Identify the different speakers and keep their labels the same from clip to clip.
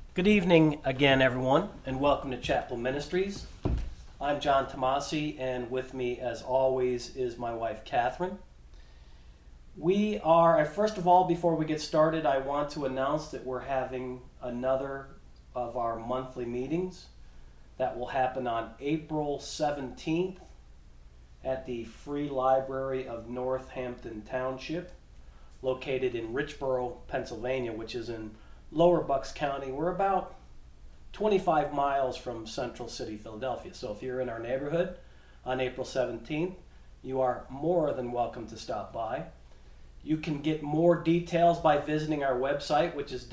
Speaker 1: Good evening again, everyone, and welcome to Chapel Ministries. I'm John Tomasi, and with me, as always, is my wife, Catherine. First of all, before we get started, I want to announce that we're having another of our monthly meetings that will happen on April 17th at the Free Library of Northampton Township, located in Richboro, Pennsylvania, which is in Lower Bucks County. We're about 25 miles from Central City, Philadelphia. So if you're in our neighborhood on April 17th, you are more than welcome to stop by. You can get more details by visiting our website, which is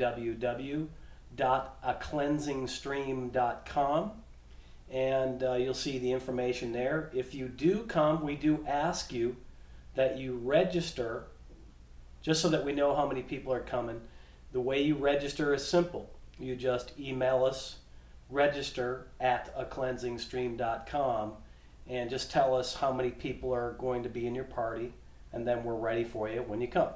Speaker 1: www.acleansingstream.com, and you'll see the information there. If you do come, we do ask you that you register, just so that we know how many people are coming. The way you register is simple. You just email us, register@acleansingstream.com, and just tell us how many people are going to be in your party, and then we're ready for you when you come.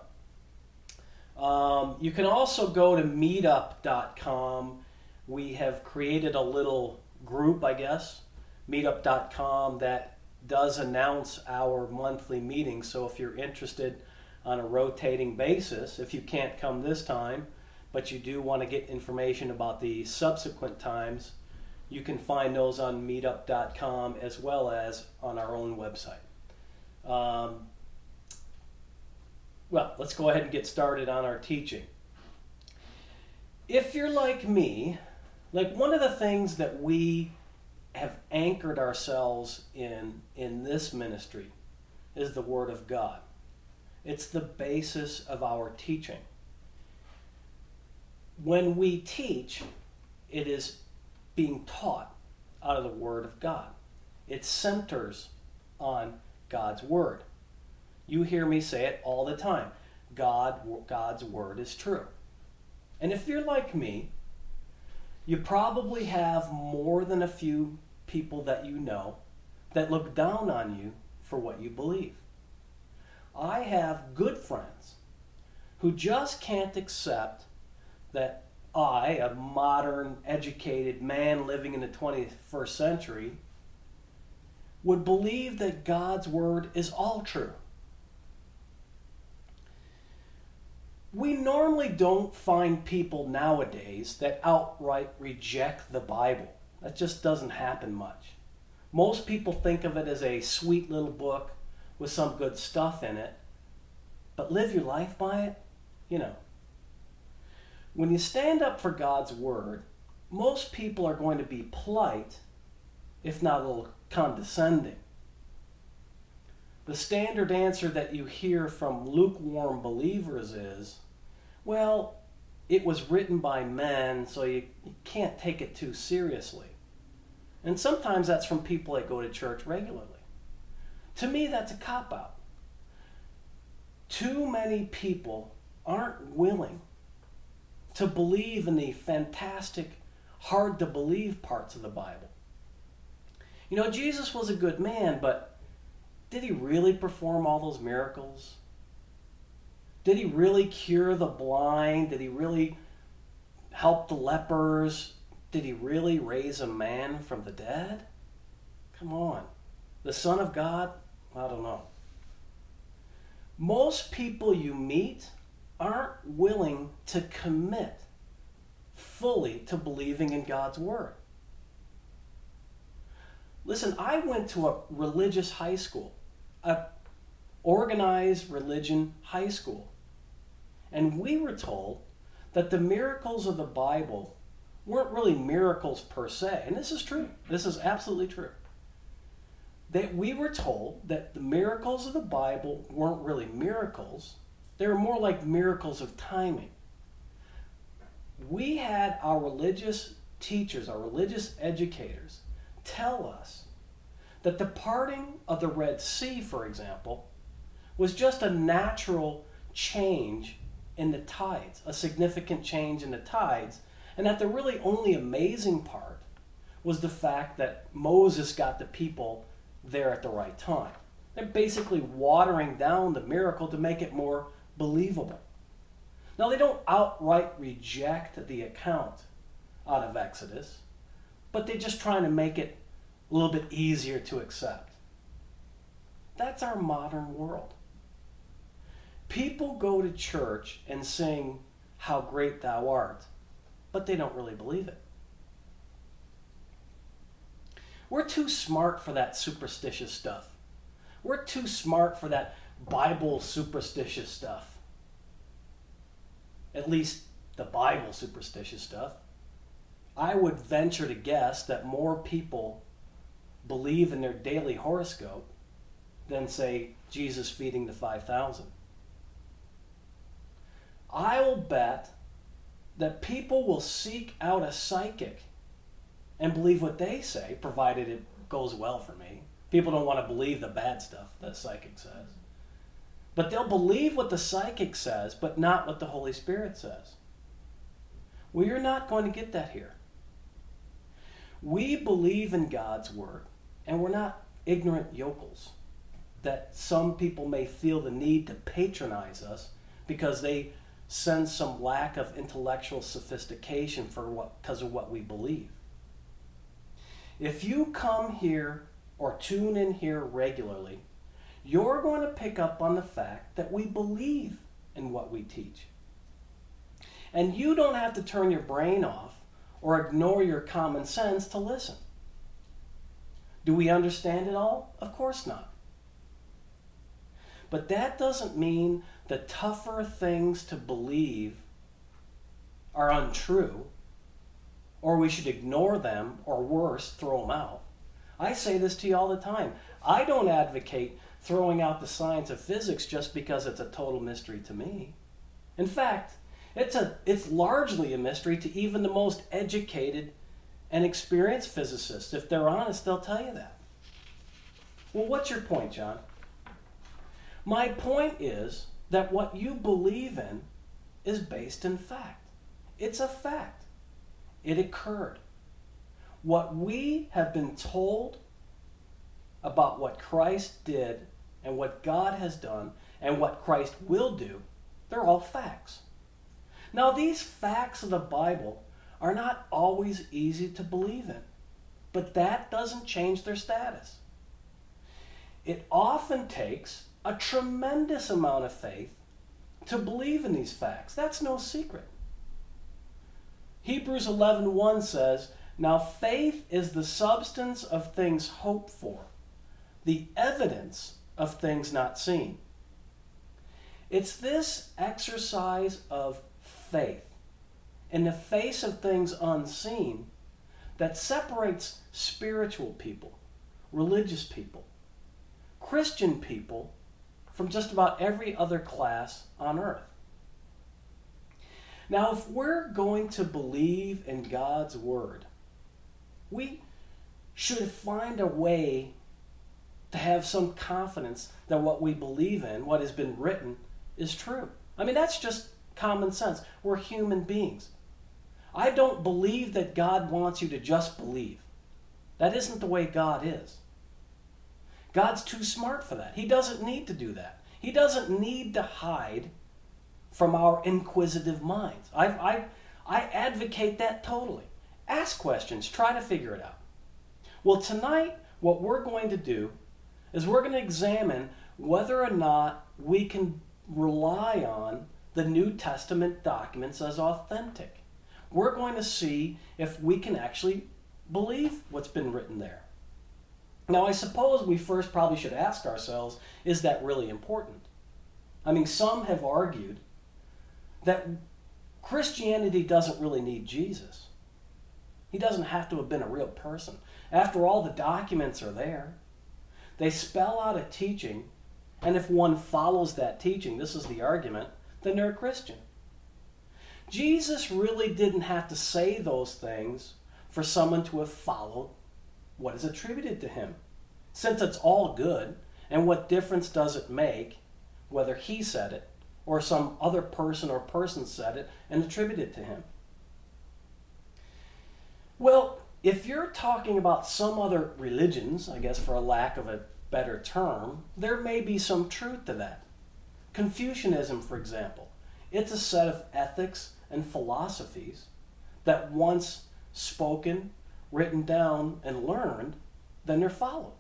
Speaker 1: You can also go to meetup.com. We have created a little group, meetup.com, that does announce our monthly meetings. So if you're interested on a rotating basis, if you can't come this time, but you do want to get information about the subsequent times, you can find those on meetup.com as well as on our own website. Well, let's go ahead and get started on our teaching. If you're like me, one of the things that we have anchored ourselves in this ministry is the Word of God. It's the basis of our teaching. When we teach, it is being taught out of the Word of God. It centers on God's Word. You hear me say it all the time. God's Word is true. And if you're like me, you probably have more than a few people that you know that look down on you for what you believe. I have good friends who just can't accept that I, a modern, educated man living in the 21st century, would believe that God's Word is all true. We normally don't find people nowadays that outright reject the Bible. That just doesn't happen much. Most people think of it as a sweet little book with some good stuff in it, but live your life by it, When you stand up for God's Word, most people are going to be polite, if not a little condescending. The standard answer that you hear from lukewarm believers is, well, it was written by men, so you can't take it too seriously. And sometimes that's from people that go to church regularly. To me, that's a cop-out. Too many people aren't willing to believe in the fantastic, hard-to-believe parts of the Bible. Jesus was a good man, but did he really perform all those miracles? Did he really cure the blind? Did he really help the lepers? Did he really raise a man from the dead? Come on. The Son of God? I don't know. Most people you meet aren't willing to commit fully to believing in God's Word. Listen, I went to a religious high school, a organized religion high school, and we were told that the miracles of the Bible weren't really miracles per se, and this is true. This is absolutely true. That we were told that the miracles of the Bible weren't really miracles. They were more like miracles of timing. We had our religious teachers, our religious educators, tell us that the parting of the Red Sea, for example, was just a natural change in the tides, a significant change in the tides, and that the really only amazing part was the fact that Moses got the people there at the right time. They're basically watering down the miracle to make it more believable. Now, they don't outright reject the account out of Exodus, but they're just trying to make it a little bit easier to accept. That's our modern world. People go to church and sing, "How great thou art," but they don't really believe it. We're too smart for that superstitious stuff. We're too smart for that Bible superstitious stuff. At least the Bible superstitious stuff. I would venture to guess that more people believe in their daily horoscope than, say, Jesus feeding the 5,000. I will bet that people will seek out a psychic and believe what they say, provided it goes well for me. People don't want to believe the bad stuff that psychic says. But they'll believe what the psychic says, but not what the Holy Spirit says. Well, you're not going to get that here. We believe in God's Word, and we're not ignorant yokels that some people may feel the need to patronize us because they sense some lack of intellectual sophistication because of what we believe. If you come here or tune in here regularly, you're going to pick up on the fact that we believe in what we teach. And you don't have to turn your brain off or ignore your common sense to listen. Do we understand it all? Of course not. But that doesn't mean the tougher things to believe are untrue, or we should ignore them, or worse, throw them out. I say this to you all the time. I don't advocate throwing out the science of physics just because it's a total mystery to me. In fact, it's largely a mystery to even the most educated and experienced physicists. If they're honest, they'll tell you that. Well, what's your point, John? My point is that what you believe in is based in fact. It's a fact. It occurred. What we have been told about what Christ did and what God has done and what Christ will do, they're all facts. Now, these facts of the Bible are not always easy to believe in, but that doesn't change their status. It often takes a tremendous amount of faith to believe in these facts. That's no secret. Hebrews 11:1 says, "Now faith is the substance of things hoped for, the evidence of things not seen." It's this exercise of faith in the face of things unseen that separates spiritual people, religious people, Christian people from just about every other class on earth. Now, if we're going to believe in God's Word, we should find a way to have some confidence that what we believe in, what has been written, is true. I mean, that's just common sense. We're human beings. I don't believe that God wants you to just believe. That isn't the way God is. God's too smart for that. He doesn't need to do that. He doesn't need to hide from our inquisitive minds. I advocate that totally. Ask questions. Try to figure it out. Well, tonight, what we're going to do is we're going to examine whether or not we can rely on the New Testament documents as authentic. We're going to see if we can actually believe what's been written there. Now, I suppose we first probably should ask ourselves, is that really important? I mean, some have argued that Christianity doesn't really need Jesus. He doesn't have to have been a real person. After all, the documents are there. They spell out a teaching, and if one follows that teaching, this is the argument, then they're a Christian. Jesus really didn't have to say those things for someone to have followed what is attributed to him. Since it's all good, and what difference does it make whether he said it or some other person or persons said it and attributed it to him? Well, if you're talking about some other religions, I guess for a lack of a better term, there may be some truth to that. Confucianism, for example, it's a set of ethics and philosophies that once spoken, written down, and learned, then they're followed.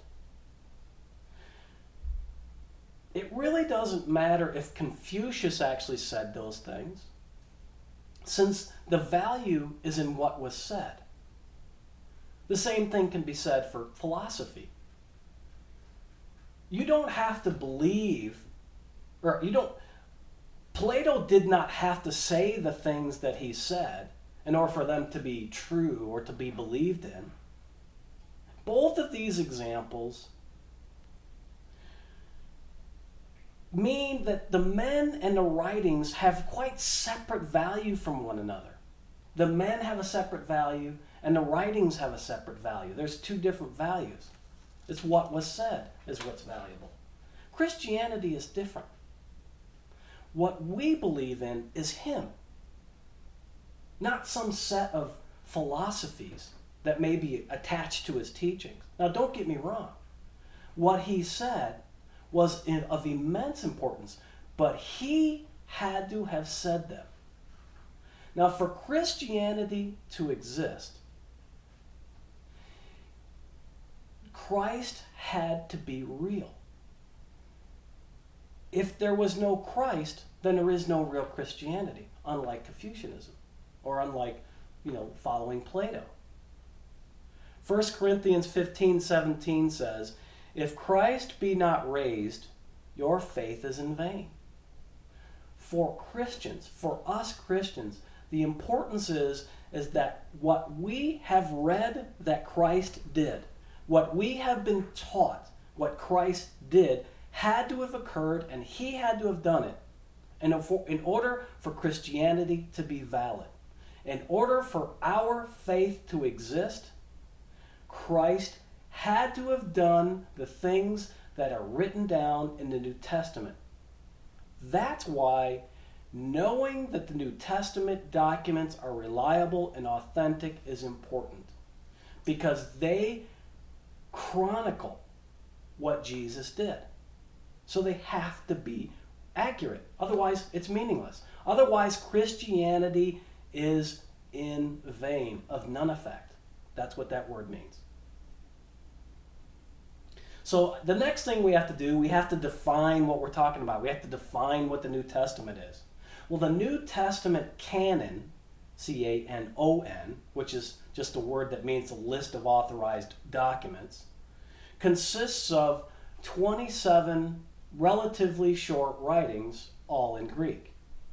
Speaker 1: It really doesn't matter if Confucius actually said those things, since the value is in what was said. The same thing can be said for philosophy. You don't have to believe, Plato did not have to say the things that he said in order for them to be true or to be believed in. Both of these examples mean that the men and the writings have quite separate value from one another. The men have a separate value and the writings have a separate value. There's two different values. It's what was said is what's valuable. Christianity is different. What we believe in is him, not some set of philosophies that may be attached to his teachings. Now, don't get me wrong. What he said was of immense importance, but he had to have said them. Now, for Christianity to exist, Christ had to be real. If there was no Christ, then there is no real Christianity, unlike Confucianism, or unlike, following Plato. 1 Corinthians 15:17 says, "If Christ be not raised, your faith is in vain." For Christians, for us Christians, the importance is that what we have read that Christ did, what we have been taught, what Christ did, had to have occurred, and he had to have done it in order for Christianity to be valid. In order for our faith to exist, Christ had to have done the things that are written down in the New Testament. That's why knowing that the New Testament documents are reliable and authentic is important, because they chronicle what Jesus did. So they have to be accurate. Otherwise, it's meaningless. Otherwise, Christianity is in vain, of none effect. That's what that word means. So the next thing we have to do, we have to define what we're talking about. We have to define what the New Testament is. Well, the New Testament canon, C-A-N-O-N, which is just a word that means a list of authorized documents, consists of 27 relatively short writings, all in Greek.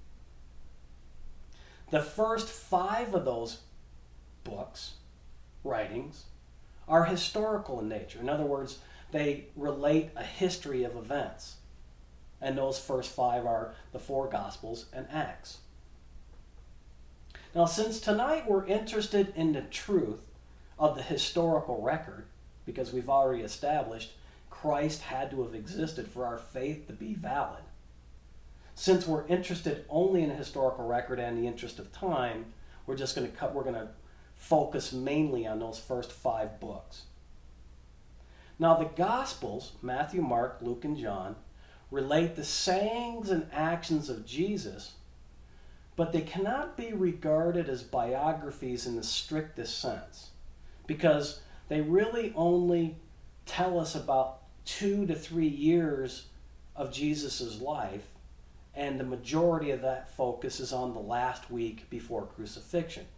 Speaker 1: The first 5 of those books, writings, are historical in nature. In other words, they relate a history of events. And those first 5 are the 4 Gospels and Acts. Now, since tonight we're interested in the truth of the historical record, because we've already established Christ had to have existed for our faith to be valid. Since we're interested only in the historical record and the interest of time, we're going to focus mainly on those first 5 books. Now, the Gospels, Matthew, Mark, Luke, and John, relate the sayings and actions of Jesus, but they cannot be regarded as biographies in the strictest sense, because they really only tell us about 2 to 3 years of Jesus' life, and the majority of that focus is on the last week before crucifixion.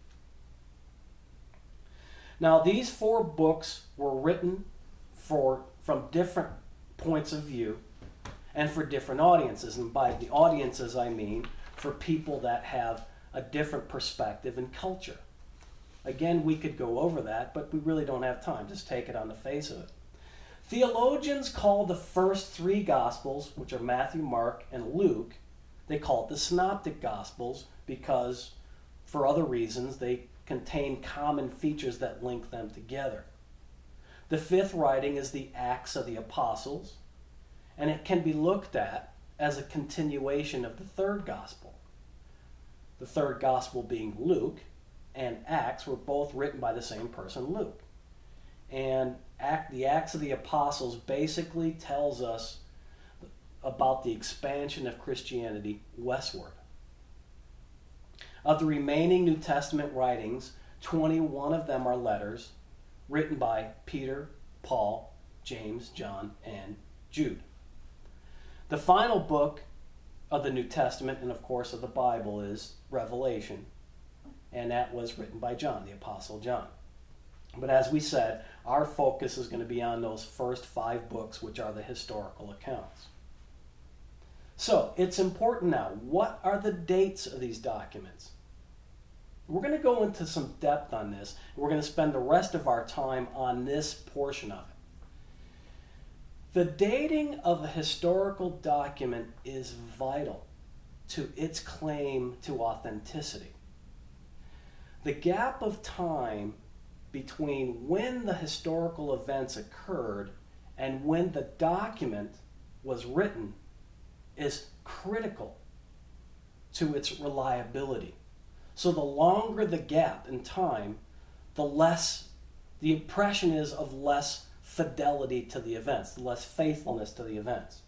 Speaker 1: Now, these 4 books were written from different points of view and for different audiences. And by the audiences, I mean for people that have a different perspective and culture. Again, we could go over that, but we really don't have time. Just take it on the face of it. Theologians call the first 3 Gospels, which are Matthew, Mark, and Luke, they call it the Synoptic Gospels because, for other reasons, they contain common features that link them together. The 5th writing is the Acts of the Apostles, and it can be looked at as a continuation of the 3rd Gospel. The 3rd Gospel being Luke, and Acts were both written by the same person, Luke. And the Acts of the Apostles basically tells us about the expansion of Christianity westward. Of the remaining New Testament writings, 21 of them are letters written by Peter, Paul, James, John, and Jude. The final book of the New Testament, and of course of the Bible, is Revelation, and that was written by John, the Apostle John. But as we said, our focus is going to be on those first 5 books, which are the historical accounts. So, it's important now. What are the dates of these documents? We're going to go into some depth on this. We're going to spend the rest of our time on this portion of it. The dating of a historical document is vital to its claim to authenticity. The gap of time between when the historical events occurred and when the document was written is critical to its reliability. So the longer the gap in time, the less the impression is of less fidelity to the events, less faithfulness to the events.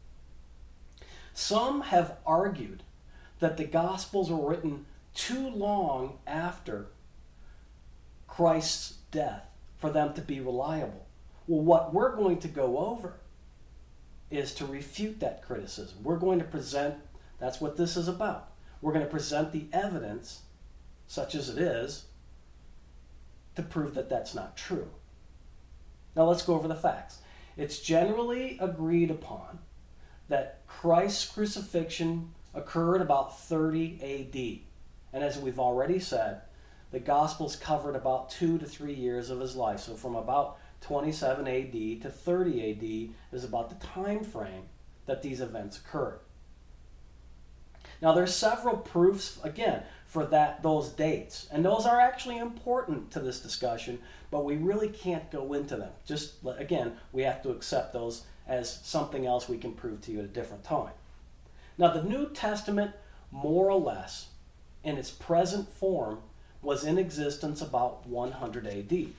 Speaker 1: Some have argued that the Gospels were written too long after Christ's death for them to be reliable. Well, what we're going to go over is to refute that criticism. We're going to present, that's what this is about. We're going to present the evidence, such as it is, to prove that that's not true. Now let's go over the facts. It's generally agreed upon that Christ's crucifixion occurred about 30 A.D. And as we've already said, the Gospels covered about 2 to 3 years of his life. So from about 27 A.D. to 30 A.D. is about the time frame that these events occurred. Now there's several proofs, again, for those dates. And those are actually important to this discussion, but we really can't go into them. Just, again, we have to accept those as something else we can prove to you at a different time. Now the New Testament, more or less, in its present form, was in existence about 100 A.D.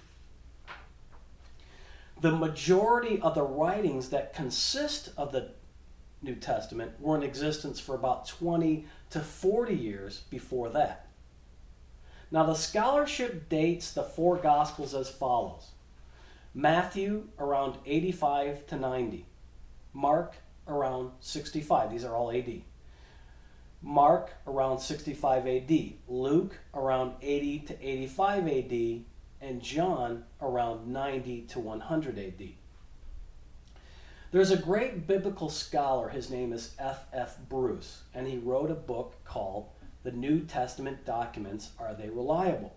Speaker 1: The majority of the writings that consist of the New Testament were in existence for about 20 to 40 years before that. Now the scholarship dates the 4 Gospels as follows. Matthew around 85 to 90. Mark around 65. These are all AD. Mark around 65 AD. Luke around 80 to 85 AD. And John around 90 to 100 AD. There's a great biblical scholar, his name is F.F. Bruce, and he wrote a book called The New Testament Documents, Are They Reliable?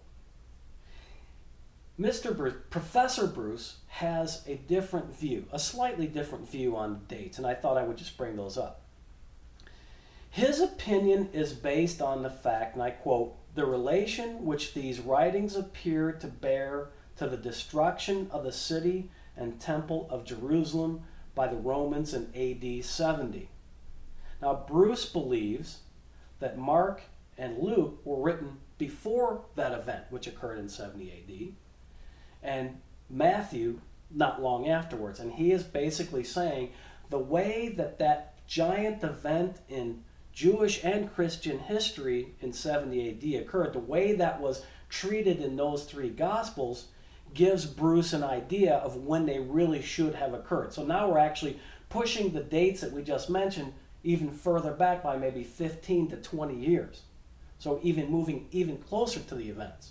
Speaker 1: Professor Bruce has a different view, a slightly different view on dates, and I thought I would just bring those up. His opinion is based on the fact, and I quote, the relation which these writings appear to bear to the destruction of the city and temple of Jerusalem by the Romans in AD 70. Now, Bruce believes that Mark and Luke were written before that event, which occurred in 70 AD, and Matthew not long afterwards. And he is basically saying the way that giant event in Jewish and Christian history in 70 AD occurred, the way that was treated in those 3 Gospels gives Bruce an idea of when they really should have occurred. So now we're actually pushing the dates that we just mentioned even further back by maybe 15 to 20 years. So even moving even closer to the events.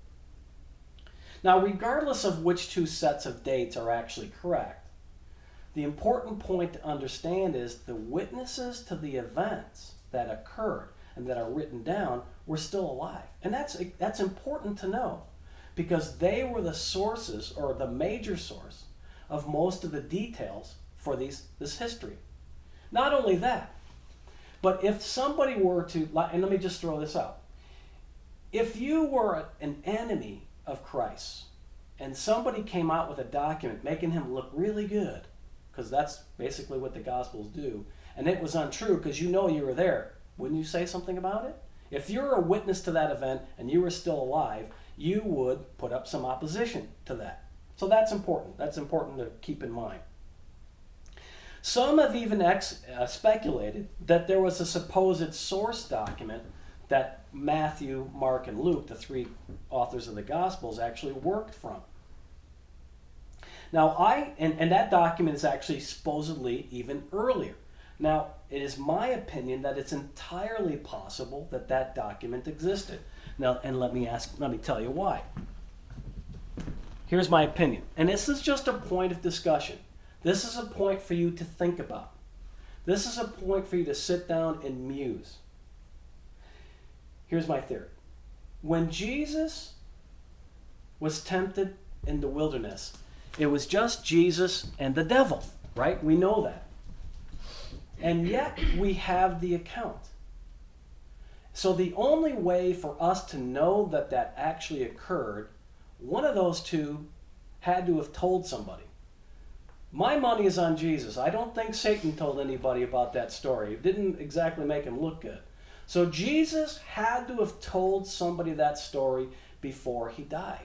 Speaker 1: Now, regardless of which 2 sets of dates are actually correct, the important point to understand is the witnesses to the events that occurred and that are written down were still alive. And that's important to know, because they were the sources, or the major source, of most of the details for this history. Not only that, but if somebody were to, and let me just throw this out, if you were an enemy of Christ and somebody came out with a document making him look really good, because that's basically what the Gospels do, and it was untrue because you know you were there, wouldn't you say something about it? If you're a witness to that event and you were still alive, you would put up some opposition to that. So that's important. That's important to keep in mind. Some have even speculated that there was a supposed source document that Matthew, Mark, and Luke, the three authors of the Gospels, actually worked from. Now, and that document is actually supposedly even earlier. Now, it is my opinion that it's entirely possible that that document existed. Now, and let me tell you why. Here's my opinion, and this is just a point of discussion. This is a point for you to think about. This is a point for you to sit down and muse. Here's my theory. When Jesus was tempted in the wilderness, it was just Jesus and the devil, right? We know that. And yet we have the account. So the only way for us to know that that actually occurred, one of those two had to have told somebody. My money is on Jesus. I don't think Satan told anybody about that story. It didn't exactly make him look good. So Jesus had to have told somebody that story before he died.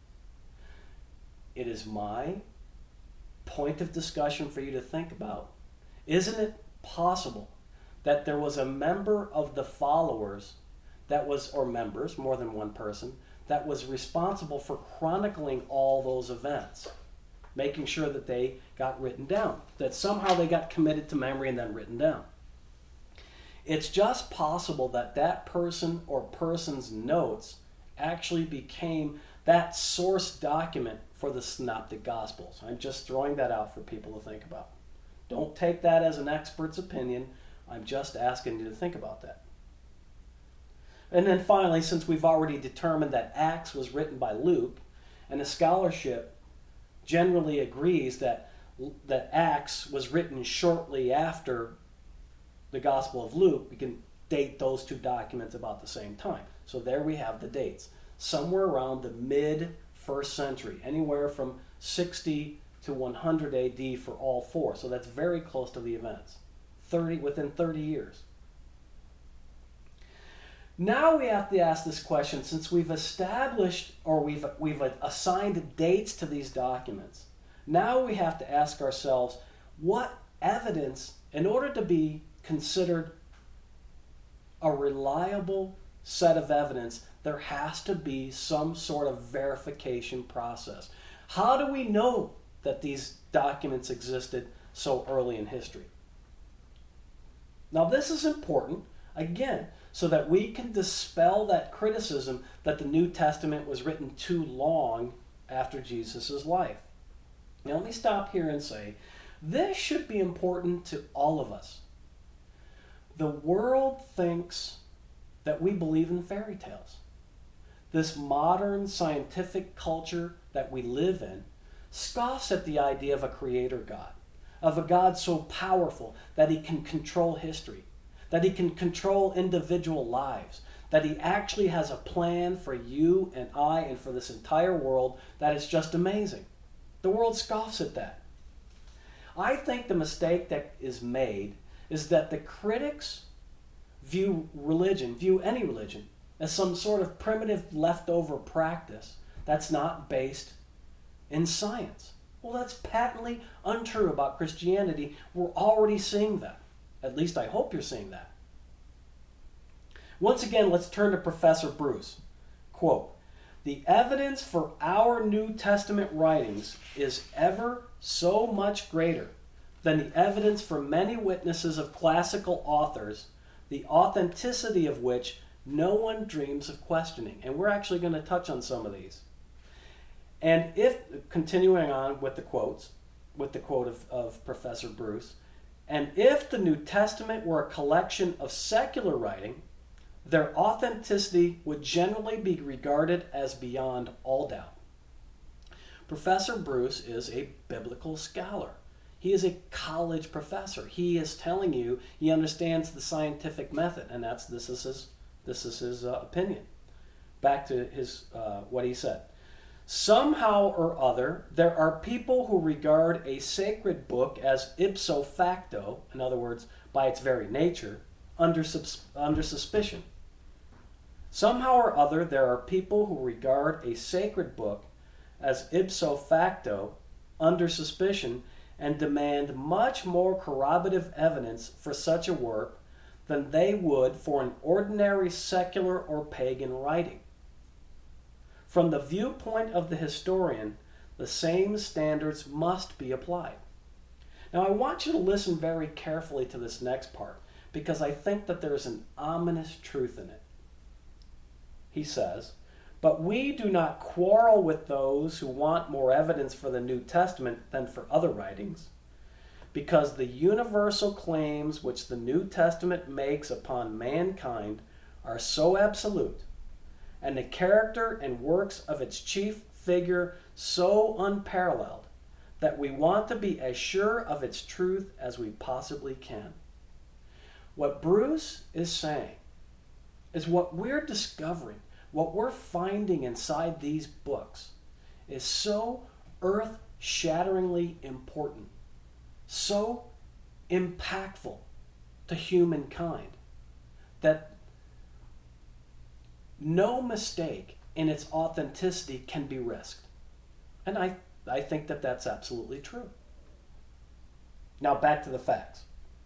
Speaker 1: It is my point of discussion for you to think about. Isn't it possible that there was a member of the followers that was, or members, more than one person, that was responsible for chronicling all those events, making sure that they got written down, that somehow they got committed to memory and then written down? It's just possible that that person or person's notes actually became that source document for the Synoptic Gospels. I'm just throwing that out for people to think about. Don't take that as an expert's opinion. I'm just asking you to think about that. And then finally, since we've already determined that Acts was written by Luke, and the scholarship generally agrees that Acts was written shortly after the Gospel of Luke, we can date those two documents about the same time. So there we have the dates. Somewhere around the mid-1st century, anywhere from 60 to 100 AD for all four. So that's very close to the events, within 30 years. Now we have to ask this question, since we've established or we've assigned dates to these documents, now we have to ask ourselves, what evidence, in order to be considered a reliable set of evidence, there has to be some sort of verification process. How do we know that these documents existed so early in history? Now this is important, again, so that we can dispel that criticism that the New Testament was written too long after Jesus' life. Now let me stop here and say, this should be important to all of us. The world thinks that we believe in fairy tales. This modern scientific culture that we live in scoffs at the idea of a creator God, of a God so powerful that he can control history, that he can control individual lives, that he actually has a plan for you and I and for this entire world that is just amazing. The world scoffs at that. I think the mistake that is made is that the critics view any religion, as some sort of primitive leftover practice that's not based in science. Well, that's patently untrue about Christianity. We're already seeing that. At least I hope you're seeing that. Once again, let's turn to Professor Bruce. Quote, "The evidence for our New Testament writings is ever so much greater than the evidence for many witnesses of classical authors, the authenticity of which no one dreams of questioning." And we're actually going to touch on some of these. And if, continuing on with the quote of Professor Bruce, "And if the New Testament were a collection of secular writing, their authenticity would generally be regarded as beyond all doubt." Professor Bruce is a biblical scholar. He is a college professor. He is telling you he understands the scientific method, and this is his opinion. Back to his what he said. "Somehow or other, there are people who regard a sacred book as ipso facto, in other words, by its very nature, under suspicion. Somehow or other, there are people who regard a sacred book as ipso facto, under suspicion, and demand much more corroborative evidence for such a work than they would for an ordinary secular or pagan writing. From the viewpoint of the historian, the same standards must be applied. Now, I want you to listen very carefully to this next part, because I think that there is an ominous truth in it. He says, "But we do not quarrel with those who want more evidence for the New Testament than for other writings, because the universal claims which the New Testament makes upon mankind are so absolute, and the character and works of its chief figure so unparalleled, that we want to be as sure of its truth as we possibly can." What Bruce is saying is what we're discovering, what we're finding inside these books, is so earth-shatteringly important, so impactful to humankind, that no mistake in its authenticity can be risked. And I think that that's absolutely true. Now back to the facts.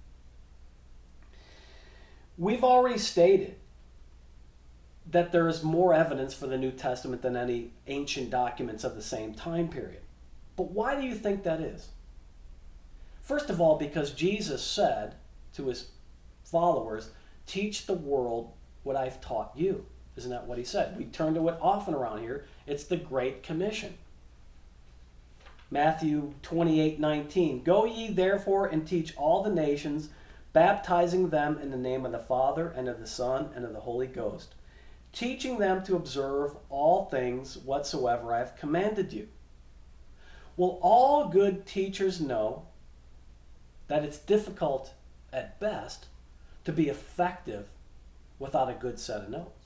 Speaker 1: We've already stated that there is more evidence for the New Testament than any ancient documents of the same time period. But why do you think that is? First of all, because Jesus said to his followers, "Teach the world what I've taught you." Isn't that what he said? We turn to it often around here. It's the Great Commission. Matthew 28:19, "Go ye therefore and teach all the nations, baptizing them in the name of the Father and of the Son and of the Holy Ghost, teaching them to observe all things whatsoever I have commanded you." Well, all good teachers know that it's difficult at best to be effective without a good set of notes.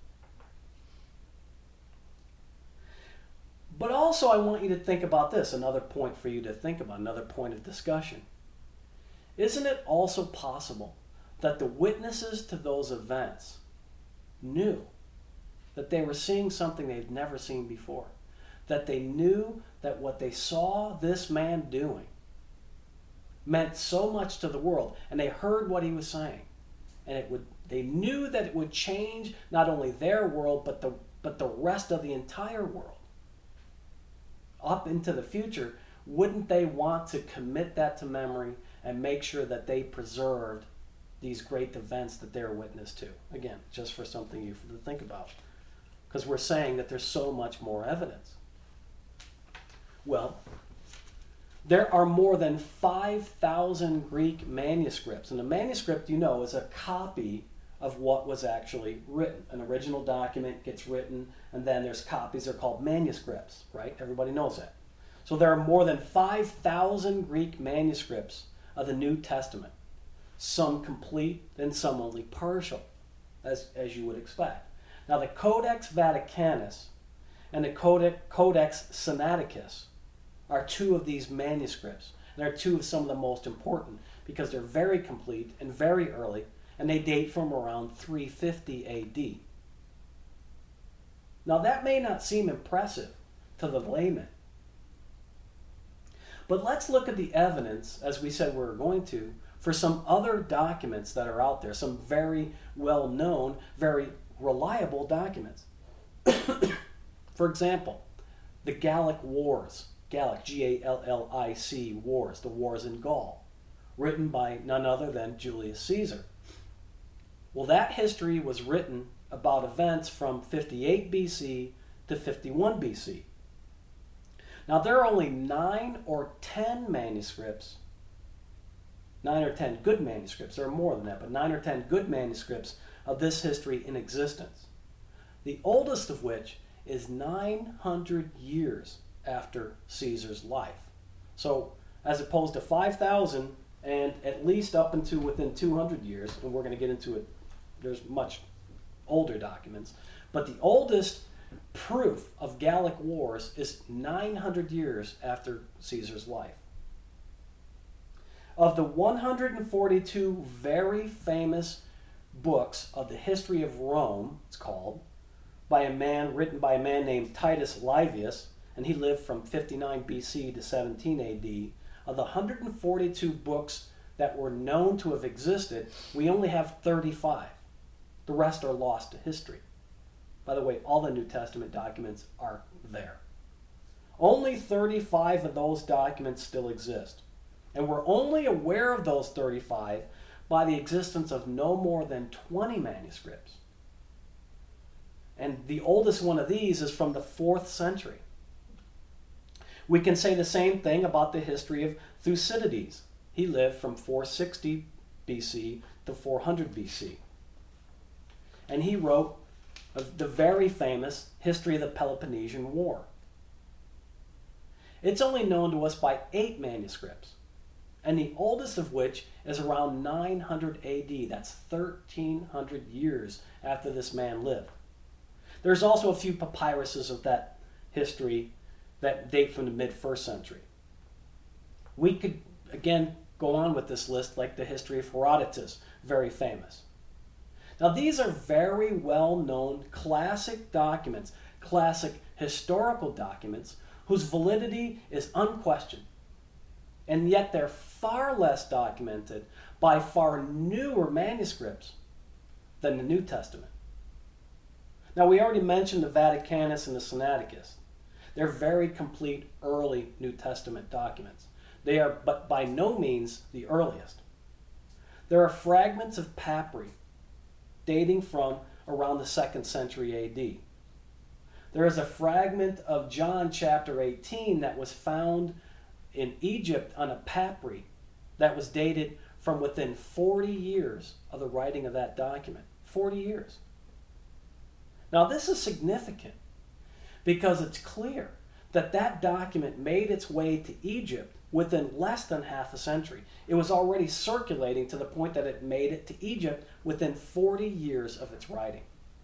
Speaker 1: But also I want you to think about this, another point for you to think about, another point of discussion. Isn't it also possible that the witnesses to those events knew that they were seeing something they'd never seen before? That they knew that what they saw this man doing meant so much to the world, and they heard what he was saying, and they knew that it would change not only their world, but the rest of the entire world. Up into the future, wouldn't they want to commit that to memory and make sure that they preserved these great events that they're witness to? Again, just for something you to think about, because we're saying that there's so much more evidence. Well, there are more than 5,000 Greek manuscripts, and a manuscript, you know, is a copy of what was actually written. An original document gets written, and then there's copies. They're called manuscripts, right? Everybody knows that. So there are more than 5,000 Greek manuscripts of the New Testament, some complete and some only partial, as you would expect. Now the Codex Vaticanus and the Codex Sinaiticus are two of these manuscripts. They're two of some of the most important because they're very complete and very early, and they date from around 350 AD. Now that may not seem impressive to the layman, but let's look at the evidence, as we said we were going to, for some other documents that are out there, some very well-known, very reliable documents. For example, the Gallic Wars, Gallic, G-A-L-L-I-C, Wars, the Wars in Gaul, written by none other than Julius Caesar. Well, that history was written about events from 58 BC to 51 BC. Now, there are only 9 or 10 manuscripts, 9 or 10 good manuscripts, there are more than that, but 9 or 10 good manuscripts of this history in existence. The oldest of which is 900 years after Caesar's life. So, as opposed to 5,000 and at least up into within 200 years, and we're going to get into it, there's much older documents, but the oldest proof of Gallic Wars is 900 years after Caesar's life. Of the 142 very famous books of the history of Rome, it's called, written by a man named Titus Livius, and he lived from 59 BC to 17 AD. Of the 142 books that were known to have existed, we only have 35. The rest are lost to history. By the way, all the New Testament documents are there. Only 35 of those documents still exist. And we're only aware of those 35 by the existence of no more than 20 manuscripts. And the oldest one of these is from the 4th century. We can say the same thing about the history of Thucydides. He lived from 460 BC to 400 BC. And he wrote the very famous History of the Peloponnesian War. It's only known to us by 8 manuscripts, and the oldest of which is around 900 AD. That's 1,300 years after this man lived. There's also a few papyruses of that history that date from the mid-1st century. We could, again, go on with this list like the history of Herodotus, very famous. Now these are very well-known classic documents, classic historical documents, whose validity is unquestioned. And yet they're far less documented by far newer manuscripts than the New Testament. Now we already mentioned the Vaticanus and the Sinaiticus. They're very complete early New Testament documents. They are but by no means the earliest. There are fragments of papyri dating from around the 2nd century AD. There is a fragment of John chapter 18 that was found in Egypt on a papyri that was dated from within 40 years of the writing of that document. 40 years. Now this is significant because it's clear that that document made its way to Egypt within less than half a century. It was already circulating to the point that it made it to Egypt within 40 years of its writing.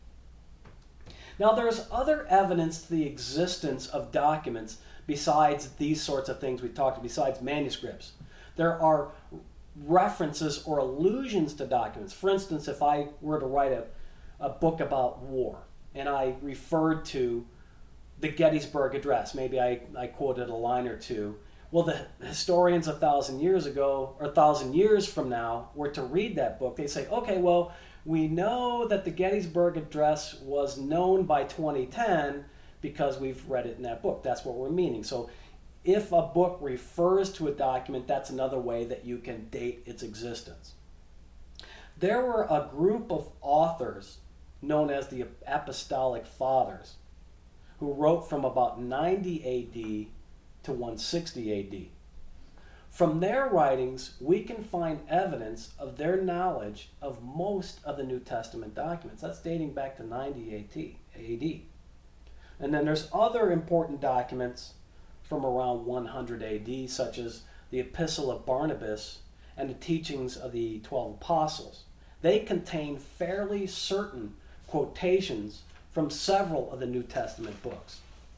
Speaker 1: Now there's other evidence to the existence of documents besides these sorts of things we talked about, besides manuscripts. There are references or allusions to documents. For instance, if I were to write a book about war and I referred to the Gettysburg Address, maybe I quoted a line or two, well, the historians 1,000 years ago, or 1,000 years from now, were to read that book, they say, okay, well, we know that the Gettysburg Address was known by 2010 because we've read it in that book. That's what we're meaning. So if a book refers to a document, that's another way that you can date its existence. There were a group of authors known as the Apostolic Fathers who wrote from about 90 AD to 160 AD. From their writings, we can find evidence of their knowledge of most of the New Testament documents. That's dating back to 90 AD. And then there's other important documents from around 100 AD, such as the Epistle of Barnabas and the teachings of the 12 Apostles. They contain fairly certain quotations from several of the New Testament books.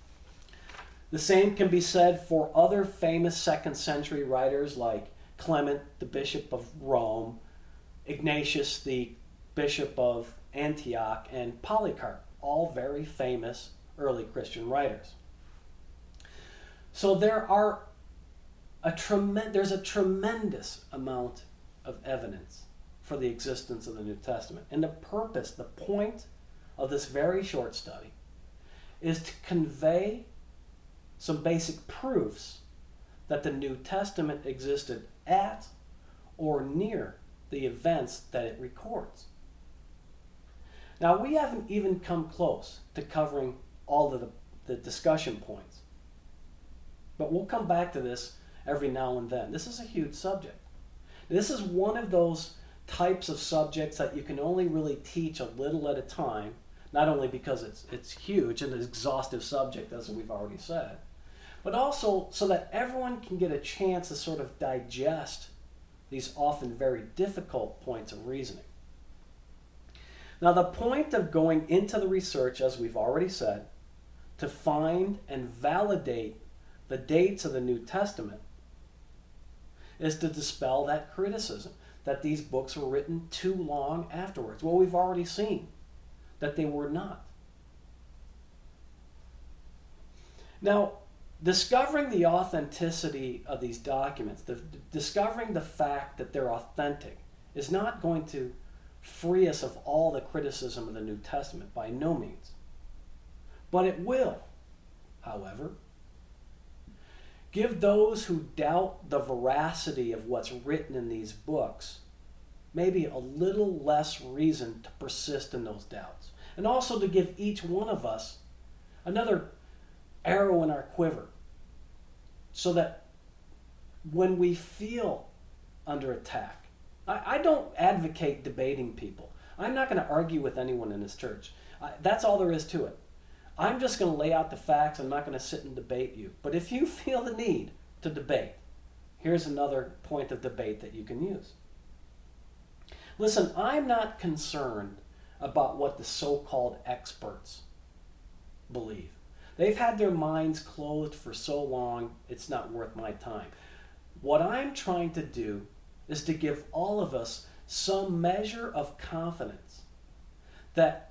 Speaker 1: The same can be said for other famous 2nd century writers like Clement, the Bishop of Rome, Ignatius, the Bishop of Antioch, and Polycarp, all very famous early Christian writers. So there's a tremendous amount of evidence for the existence of the New Testament. And the point of this very short study is to convey some basic proofs that the New Testament existed at or near the events that it records. Now, we haven't even come close to covering all of the discussion points, but we'll come back to this every now and then. This is a huge subject. This is one of those types of subjects that you can only really teach a little at a time, not only because it's huge and an exhaustive subject, as we've already said, but also so that everyone can get a chance to sort of digest these often very difficult points of reasoning. Now, the point of going into the research, as we've already said, to find and validate the dates of the New Testament is to dispel that criticism that these books were written too long afterwards. Well, we've already seen that they were not. Now, discovering the authenticity of these documents, discovering the fact that they're authentic, is not going to free us of all the criticism of the New Testament, by no means. But it will, however, give those who doubt the veracity of what's written in these books maybe a little less reason to persist in those doubts. And also to give each one of us another arrow in our quiver, so that when we feel under attack, I don't advocate debating people. I'm not going to argue with anyone in this church. That's all there is to it. I'm just going to lay out the facts. I'm not going to sit and debate you. But if you feel the need to debate, here's another point of debate that you can use. Listen, I'm not concerned about what the so-called experts believe. They've had their minds closed for so long, it's not worth my time. What I'm trying to do is to give all of us some measure of confidence that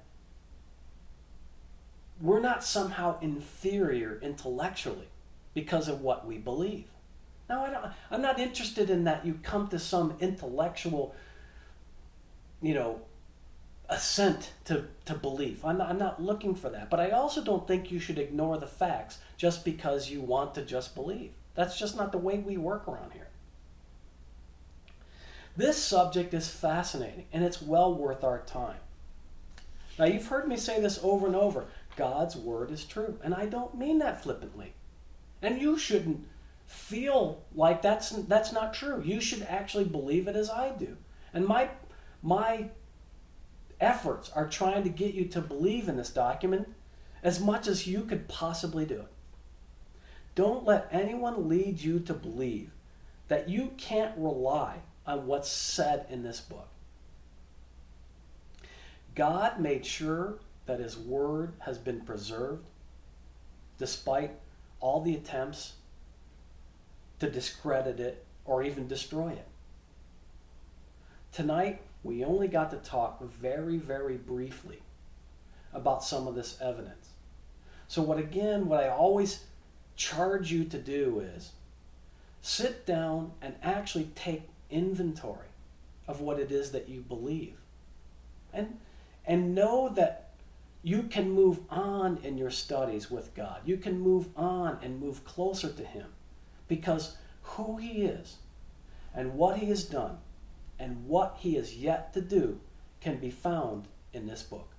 Speaker 1: we're not somehow inferior intellectually because of what we believe. Now, I'm not interested in that you come to some intellectual, assent to belief. I'm not looking for that. But I also don't think you should ignore the facts just because you want to just believe. That's just not the way we work around here. This subject is fascinating, and it's well worth our time. Now, you've heard me say this over and over. God's word is true, and I don't mean that flippantly. And you shouldn't feel like that's not true. You should actually believe it as I do. And my efforts are trying to get you to believe in this document as much as you could possibly do it. Don't let anyone lead you to believe that you can't rely on what's said in this book. God made sure that his word has been preserved despite all the attempts to discredit it or even destroy it. Tonight, we only got to talk very, very briefly about some of this evidence. So what I always charge you to do is sit down and actually take inventory of what it is that you believe. And know that you can move on in your studies with God. You can move on and move closer to him, because who he is and what he has done and what he is yet to do can be found in this book.